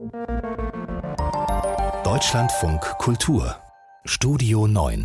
Deutschlandfunk Kultur Studio 9.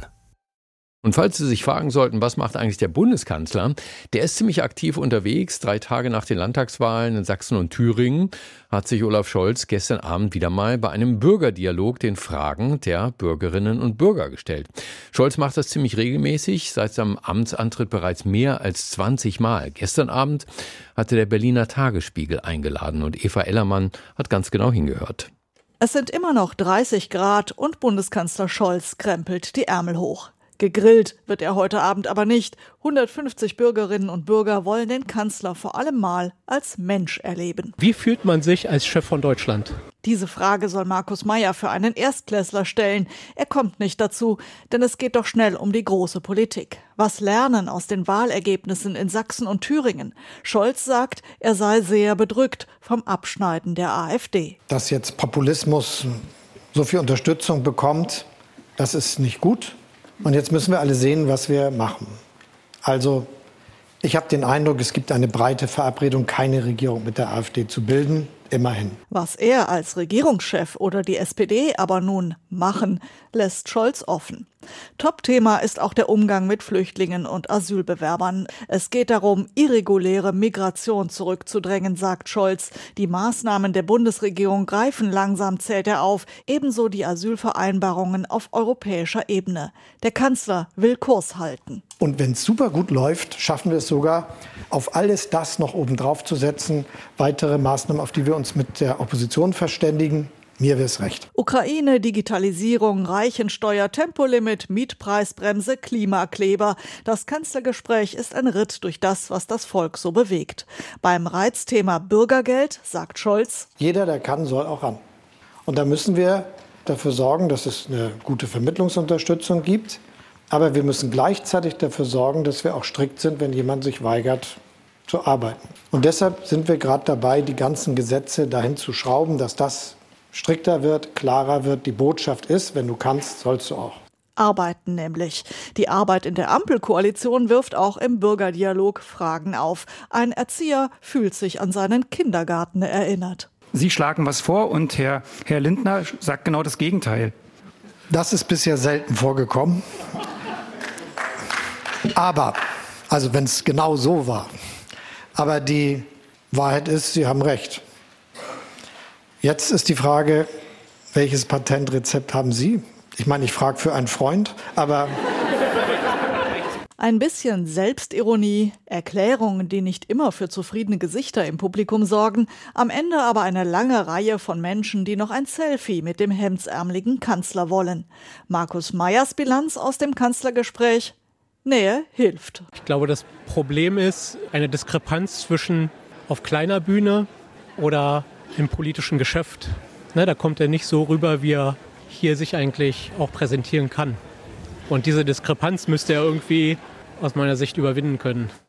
Und falls Sie sich fragen sollten, was macht eigentlich der Bundeskanzler? Der ist ziemlich aktiv unterwegs. 3 Tage nach den Landtagswahlen in Sachsen und Thüringen hat sich Olaf Scholz gestern Abend wieder mal bei einem Bürgerdialog den Fragen der Bürgerinnen und Bürger gestellt. Scholz macht das ziemlich regelmäßig, seit seinem Amtsantritt bereits mehr als 20 Mal. Gestern Abend hatte der Berliner Tagesspiegel eingeladen und Eva Ellermann hat ganz genau hingehört. Es sind immer noch 30 Grad und Bundeskanzler Scholz krempelt die Ärmel hoch. Gegrillt wird er heute Abend aber nicht. 150 Bürgerinnen und Bürger wollen den Kanzler vor allem mal als Mensch erleben. Wie fühlt man sich als Chef von Deutschland? Diese Frage soll Markus Mayer für einen Erstklässler stellen. Er kommt nicht dazu, denn es geht doch schnell um die große Politik. Was lernen aus den Wahlergebnissen in Sachsen und Thüringen? Scholz sagt, er sei sehr bedrückt vom Abschneiden der AfD. Dass jetzt Populismus so viel Unterstützung bekommt, das ist nicht gut. Und jetzt müssen wir alle sehen, was wir machen. Also, ich habe den Eindruck, es gibt eine breite Verabredung, keine Regierung mit der AfD zu bilden. Immerhin. Was er als Regierungschef oder die SPD aber nun machen, lässt Scholz offen. Top-Thema ist auch der Umgang mit Flüchtlingen und Asylbewerbern. Es geht darum, irreguläre Migration zurückzudrängen, sagt Scholz. Die Maßnahmen der Bundesregierung greifen langsam, zählt er auf. Ebenso die Asylvereinbarungen auf europäischer Ebene. Der Kanzler will Kurs halten. Und wenn es super gut läuft, schaffen wir es sogar, auf alles das noch obendrauf zu setzen. Weitere Maßnahmen, auf die wir uns mit der Opposition verständigen. Mir wäre es recht. Ukraine, Digitalisierung, Reichensteuer, Tempolimit, Mietpreisbremse, Klimakleber. Das Kanzlergespräch ist ein Ritt durch das, was das Volk so bewegt. Beim Reizthema Bürgergeld sagt Scholz: Jeder, der kann, soll auch ran. Und da müssen wir dafür sorgen, dass es eine gute Vermittlungsunterstützung gibt. Aber wir müssen gleichzeitig dafür sorgen, dass wir auch strikt sind, wenn jemand sich weigert zu arbeiten. Und deshalb sind wir gerade dabei, die ganzen Gesetze dahin zu schrauben, dass das strikter wird, klarer wird. Die Botschaft ist, wenn du kannst, sollst du auch. Arbeiten nämlich. Die Arbeit in der Ampelkoalition wirft auch im Bürgerdialog Fragen auf. Ein Erzieher fühlt sich an seinen Kindergarten erinnert. Sie schlagen was vor und Herr Lindner sagt genau das Gegenteil. Das ist bisher selten vorgekommen. Aber, also wenn es genau so war. Aber die Wahrheit ist, Sie haben recht. Jetzt ist die Frage, welches Patentrezept haben Sie? Ich meine, ich frage für einen Freund, aber... Ein bisschen Selbstironie, Erklärungen, die nicht immer für zufriedene Gesichter im Publikum sorgen, am Ende aber eine lange Reihe von Menschen, die noch ein Selfie mit dem hemdsärmeligen Kanzler wollen. Markus Mayers Bilanz aus dem Kanzlergespräch: Nähe hilft. Ich glaube, das Problem ist eine Diskrepanz zwischen auf kleiner Bühne oder im politischen Geschäft. Da kommt er nicht so rüber, wie er hier sich eigentlich auch präsentieren kann. Und diese Diskrepanz müsste er irgendwie aus meiner Sicht überwinden können.